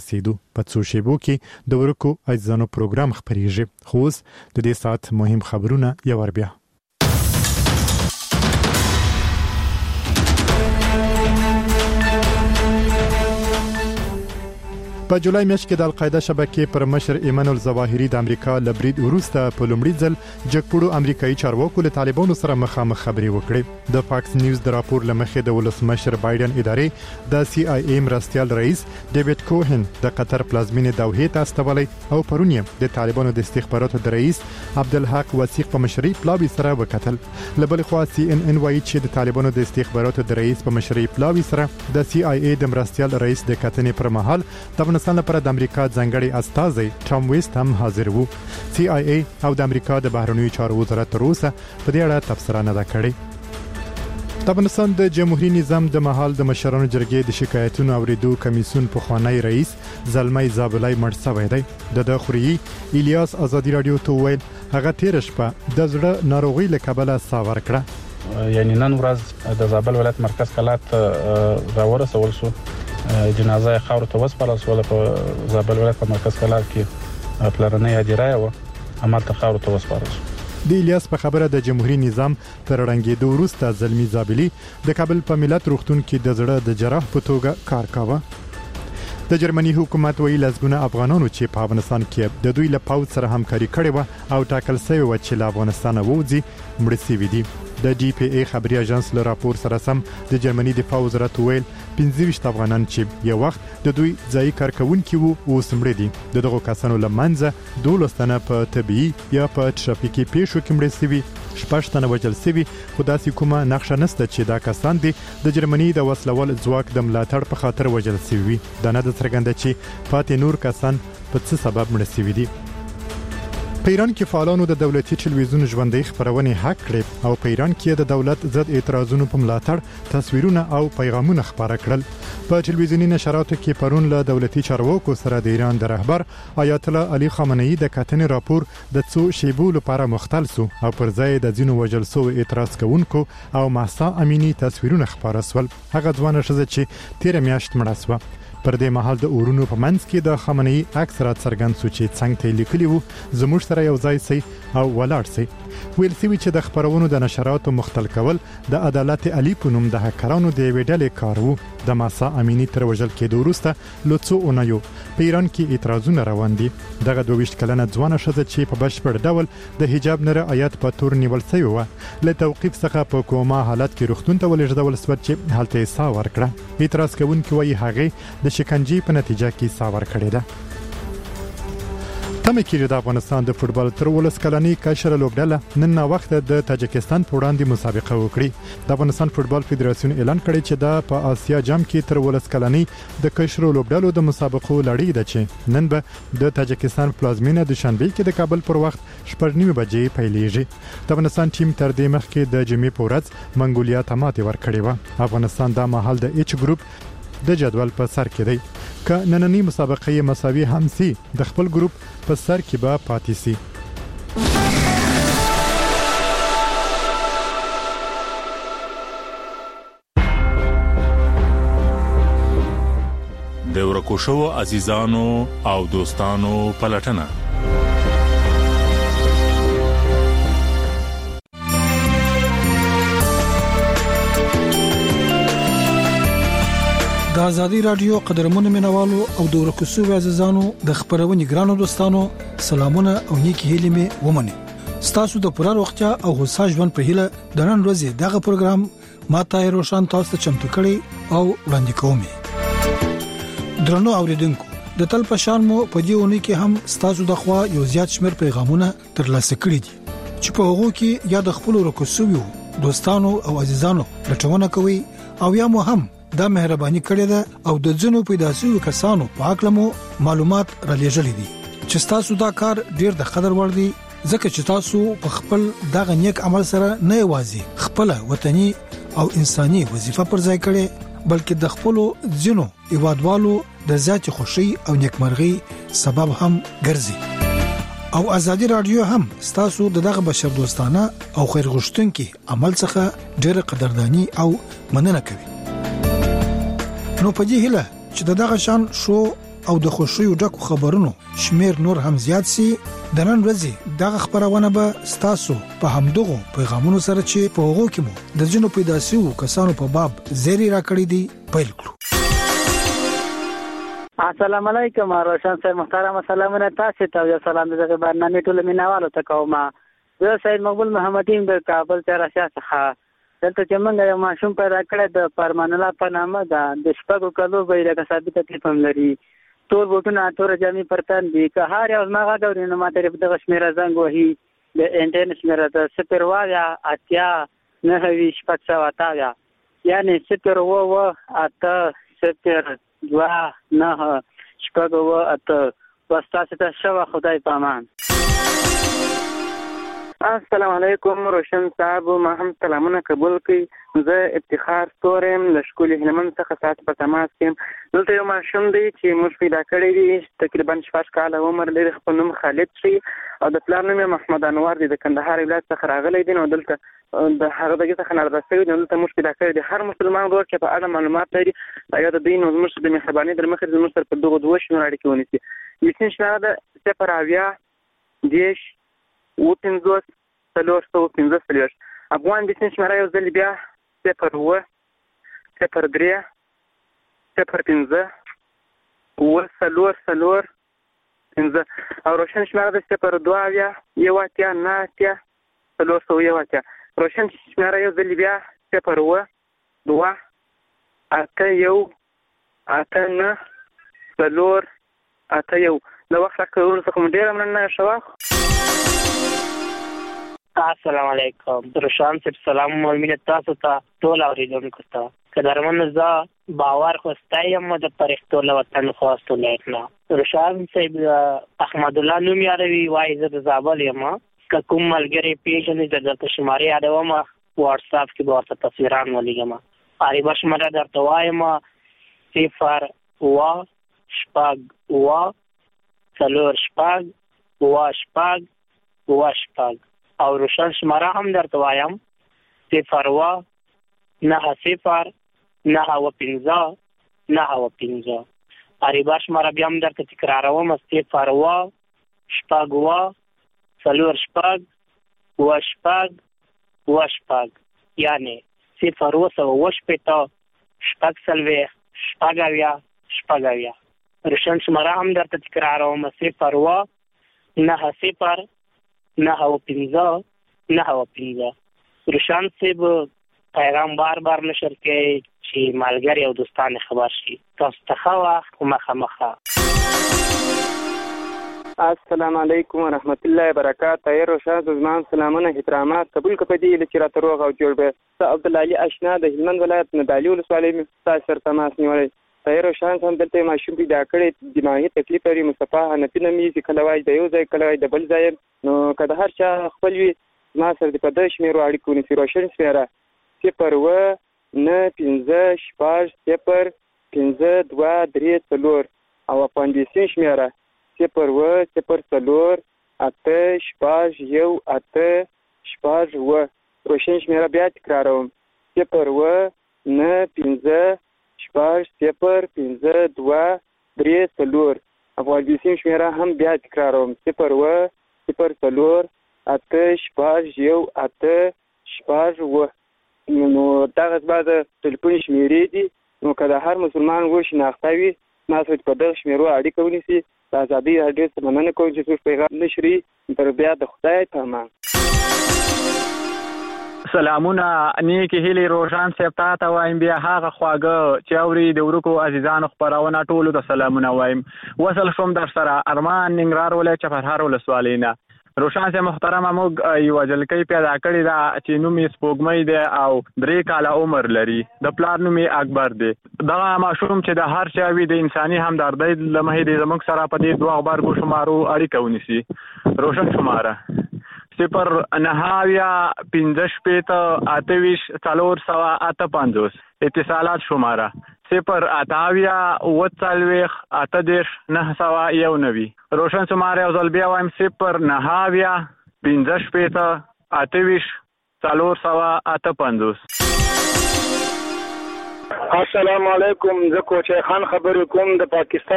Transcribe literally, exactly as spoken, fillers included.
سیدو په څو شیبو کې د ورکو اجزانو پروګرام خبريږي خو اوس د دې سات مهم خبرونه یو ور بیا په جولای میاشت کې د القاعده شبکې پر مشر ایمن الظواهری د امریکا لبرید وروسته په لومړي ځل جګپوړو امریکایي چارواکو له طالبانو سره مخامخ خبرې وکړې د فاکس نیوز د راپور لمخې د ولسمشر بایدن ادارې د سی آی ای مرستيال رئیس ډیوډ کوهن د قطر پلازمینې دوحې ته استولی او پرون د طالبانو د استخباراتو د رئیس عبدالحق وثیق په مشرۍ پلاوی سره وکتل لبل خو سی ان ان وایي چې د طالبانو د استخباراتو د رئیس په مشرۍ پلاوی سره د سی آی ای د مرستيال رئیس د کتنې پر مهال د افغانستان لپاره د امریکا ځنګړي استازي ټام ویست هم حاضر وو سی آی ای او د امریکا د بهرنیو چارو وزارت تر اوسه په دې اړه تبصره نه ده کړې د افغانستان د جمهوریت نظام د محل د مشرانو جرګې د شکایتونو اوریدو کمیسیون په خوانی رئیس زلمي زابلای مرڅوي دی د دخوري الیاس ازادي رادیو ته ویل هغه تیر شپه د زړه ناروغي له کبله ساور کړه یعنی نن ورځ د زابل ولایت مرکز کلات راورسول شو جنازه خاور ته وسپارل شو په زابل ولایت په مرکز کلات کې پلانونه یادیرای و عمل ته خاور ته وسپارل شو د الیاس په خبره د جمهوریت نظام تر رنګېدو وروسته زلمی زابلی د کابل په ملت روغتون کې د زړه د جراح په توګه کار کاوه د جرمني حکومت ویل لزګونه افغانانو چې په افغانستان کې د دوی له پاوڅ سره همکاري کړې و او ټاکل شوی و چې له افغانستان ووځي مړ شوي دي د ډي پی ای خبري اژانس له راپور سره سم د جرمني دفاع وزارت ویل پنځه ویشت افغانان چې یو وخت د دوی ځای کارکونکو وو او سمړي دي دغه کسانو لمنځه دولستانه په طبي یا په ټرافیکي پیښو کې مړ شوي شپږتنه وجل شوي خو داسې کومه نقشه نشته چې دا کسان دي د جرمني د وسلوال ځواک د ملاتړ په خاطر وجل شوي دا نه د څرګنده چې پاتې نور کسان په څه سبب مړ شوي دي په ایران کې فعالانو د دولتي ټلویزیون ژوندۍ خبرونه حق کړې او په ایران کې د دولت ضد اعتراضونو په ملاتړ تصویرونه او پیغامونه خبره کړل په ټلویزیونی نشراتو کې پرون له دولتي چارواکو سره د ایران د رهبر آیت الله علي خامنه‌ای د کتنې راپور د څو شیبو لپاره مختل سو او پر ځای د ځینو وجل سو اعتراض کوونکو او مهسا امینی تصویرونه خبره سول هغه ځوان شزه چې تیر میاشت مړه شو پر دې مهال د اورونو په منځ کې د خامنه‌ای عکس را څرګند شو چې څنګه ته لیکلی وو زموږ سره یو ځای سي او ولاړ سي ویل سی چې د خبرونو د نشراتو مختل کول د عدالت علی په نوم د هکرانو د ویډل کار وو د ماسا امینی تر وجل کې دورسته لوڅو اونایو په ایران کې اعتراضونه روان دي دغه دوه ویشت کلنه ځوانه شزه چې په بشپړ ډول د حجاب نه رعایت په تور نیول شوی و له توقيف څخه په کومه حالت کې روختون ته ولېږدول شو چې حالت یې سا ورکړه اعتراض کوونکي وایي هغه د شکنجې په نتیجه کې سا ورکړه ده تمه کېږي د افغانستان د فوتبال تر ولس کلنۍ کشر لوبډله نن نا وخت د تاجکستان په وړاندې مسابقه وکړي د افغانستان فوتبال فدراسیون اعلان کړی چې د په آسیا جام کې تر ولس کلنۍ د کشر لوبډلو د مسابقو لړۍ ده چې نن به د تاجکستان پلازمینه د شنبه کې د کابل پر وخت شپږ نیمه بجې پیلېږي د افغانستان ټیم تر دې مخکې د جمعې په ورځ منګولیا ته ماتې ورکړې و افغانستان د مهال د ایچ ګروپ د جدول په سر کې دی ک نننی مسابقه مساوي هم سي د خپل ګروپ په سر کې به پاتې سي د ورکو شو عزیزانو او دوستانو پلټنه د ازادي رادیو قدرمن منوالو او د ورکوسو عزیزانو د خبرونې ګرانو دوستانو سلامونه او نیکی هیلې مې ومنه ستاسو د پوره روغتیا او هوسا ژوند په هیله د نن ورځې دغه پروګرام ماته روشن تاسو ته چمتو کړي او وړاندې کوم درنو اوریدونکو د تل پشان مو په دې ونی کې هم ستاسو د خوا یو زیات شمیر پیغامونه ترلاسه کړي دي چې په هغه کې یا د خپل ورکوسو دوستانو او عزیزانو لټونه کوي او یا مو هم دا مهرباني کړې ده او د ځنو پیداسي کسانو په اړه مو معلومات را لېږلې دي چې تاسو دا کار ډیر د قدر وړ دی ځکه چې تاسو په خپل دغه نیک عمل سره نه یوازي خپل وطني او انساني وظیفه پر ځای کړي بلکې د خپل ځنو ایوادوالو د ذات خوشي او نیکمرغي سبب هم ګرځي او ازادي رادیو هم تاسو دغه بشر دوستانه او خیر غوښتونکي عمل څخه ډیر قدردانی او مننه کوي نو په دې هله چې دغه شان شو او د خوشیو ډکو خبرونو شمیر نور هم زیات سي د نن ورځې دغه خبرونه به ستاسو په همدغو پیغامونو سره چې په هغو کې مو د جنو پیداسیو کسانو په باب زیری راکړی دی پیل کړو. السلام علیکم روشن صاحب محترم سلامونه تاسو ته یو سلام دغه برنامه ټول مینوالو ته کوم. زه سید مقبول محمدین د کابل چرشا څخه دلته چې موږ یو ماشوم پیدا کړی د فرمان الله په نامه ده د شپږو کلو به لکه ثابت تکلیف هم لري ټول بوټونه تور جامې پرتن دي که هر یو ما غوړي نو ماته دغه شمیره زنګ وهي د انټرنیټ شمیره د صفر وایا اتیا نه وی شپږ سوه اتیا یعنی صفر و و اته صفر دوا نه شپږ و اته واستاسه ته شوا خدای پامان. السلام علیکم روشن صاحب ما هم سلامونه قبول کړئ. زه افتخار ستورم له ښکلي هلمند څخه ستاسو په تماس یم. دلته یو ماشوم دی چې موږ پیدا کړی دی تقریبا شپږ کاله عمر لري. خپل نوم خالد شي او د پلار نوم یې محمد انور دی د کندهار ولایت څخه راغلی دی. نو دلته د هغه دغه څخه نه رسېږي نو دلته موږ پیدا کړی دی. هر مسلمان ورور چې په اړه معلومات لري یا د دین او موږ د مهرباني در مخې زموږ سره په دغه دوه شنو اړیکې ونیسي. یقین شماره ده صفر اویا دېرش اووه پنځوس څلور سوه پنځه څلوېښت. افغان بسنې شماره یو ځل بیا صفر اووه صفر درې صفر پنځه اووه څلور څلور پنځه او روشن شماره ده صفر دوه اویا یو اتیا نه اتیا څلور سوه یو اتیا. روشن شماره یو ځل بیا صفر اووه دوه اته یو اته نه څلور اته یو. د وخت راکړلو څخه مو ډېره مننه ښه. السلام علیکم روشن صاحب سلام مؤمن تاسو ته ټول اوریدونکو ته قدرمن زه باور خوستایم د پرختو له وطن خواستو لیکنا. روشن صاحب احمد الله نوم یاروي وای زه د زابل یم که کوم ملګری پیژنې د د شمارې یادوم واتس اپ کې به ورته تصویران ولیږم. قریبا شماره درته وایم صفر اووه شپږ اووه څلور شپږ اووه شپږ اووه شپږ او روشن شماره هم درته وایم صفر اووه نهه صفر نهه اووه پنځه نهه اووه پنځه. قریبا شماره بیا هم درته تکراروم صفر اووه شپږ اووه څلور شپږ اووه شپږ اووه شپږ یعنې صفر اووه سوه اووه شپېته شپږ څلوېښت شپږ اویا شپږ اویا. روشن شماره هم درته تکراروم صفر اووه نهه صفر نهه اووه پنځه نهه اووه پنځه. روشن صاحب پیغام بار بار نشر کوي چې ملګري او دوستان خبر شي. تاسو ته ښه وخت مخامخه. السلام علیکم ورحمت الله وبرکاته. روشن زمان سلامونه احترامات قبول کړئ چې راته روغ او جوړ به. زه عبدالعلي اشنا د هلمند ولایت نه د علي ولسوالۍ مې تاسو سره تماس نیولی. طاهر روشن هم دلته ماشوم پیدا کړی دماغي تکلیف لري. مصطفی حنفي نومېږي کله وایي د یو ځای کله وایي د بل ځای. نو که د هر چا خپل وي زما سره د په دغه شمېرو اړیکه ونیسي. روشن شمېره صفر اووه نه پنځه شپږ صفر پنځه دوه درې څلور او افغانستان شمېره صفر اووه صفر څلور اته شپږ یو اته شپږ اووه. روشن شمېره بیا تکراروم صفر اووه نه پنځه شپږ صفر پنځه دوه درې څلور. افغانستان شمېره هم بیا تکراروم صفر اووه صفر څلور اته شپږ یو اته شپږ اووه. نو دغه زما د ټلیفون شمېرې دي. نو که د هر مسلمان ور شناخته وي ما سره په دغه شمېرو اړیکه ونیسي. د ازادۍ راډیو څخه مننه کوم چې څوک پیغام نشري تر بیا د خدای په امان. سلامونه نیکی هیلی روشن صاحب ته ته وایم بیا هغه خواږه چې اوري د ورکو عزیزانو خپرونه ټولو ته سلامونه وایم. وصل شوم در سره ارمان ننګرهار ولایت چپرهار ولسوالۍ نه. روشن صاحب محترمه موږ یوه جلکۍ پیدا کړې ده چې نوم یې سپوږمۍ دی او درې کاله عمر لري. د پلار نوم یې اکبر دی. دغه ماشوم چې د هر چا وي د انساني همدردۍ له مخې دی زموږ سره په دې دوه غبرګو شمارو اړیکه ونیسي. روشن شماره صفر نهه اویا پنځه شپېته اته ویشت څلور سوه اته پنځوس. اتصالات شماره صفر اته اویا اووه څلوېښت اته دېرش نهه سوه یو نوي. روشن شماره یو ځل بیا وایم صفر نهه اویا پنځه شپېته اته ویشت څلور سوه اته پنځوس. السلام علیکم. زه کوچی خان خبرې کوم د پاکستان